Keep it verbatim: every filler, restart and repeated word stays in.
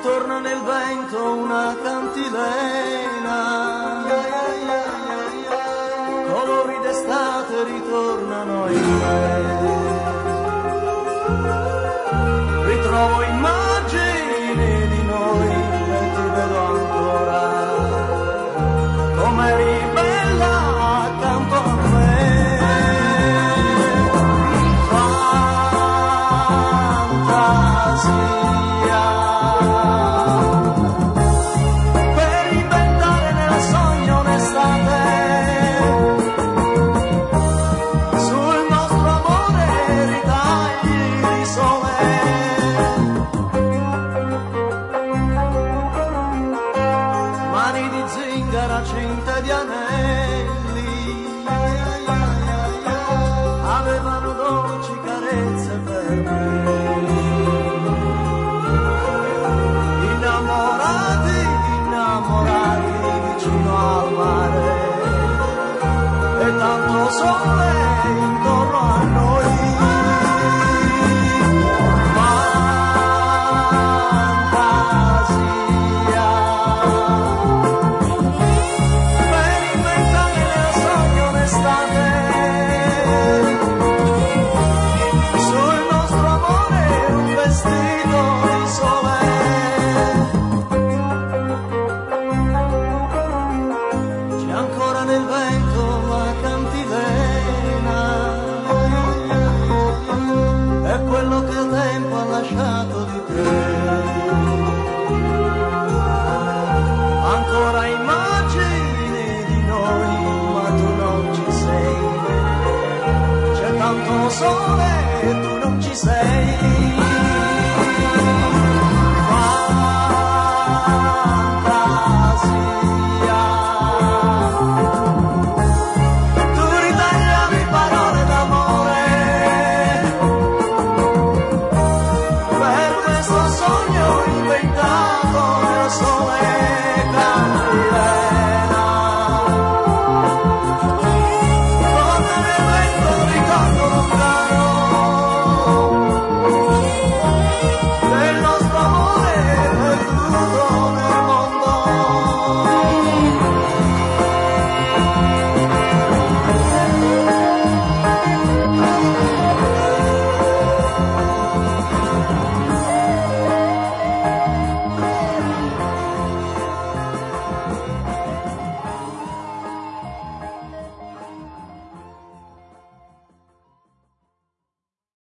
torna nel vento una cantilena, colori d'estate ritornano in me, ritrovo immagini di noi e ti vedo ancora, come eri bella accanto a me. Cinte di anelli avevano dolci carezze per me, innamorati, innamorati vicino al mare e tanto sole intorno a noi. Ancora immagini di noi, ma tu non ci sei, c'è tanto sole e tu non ci sei.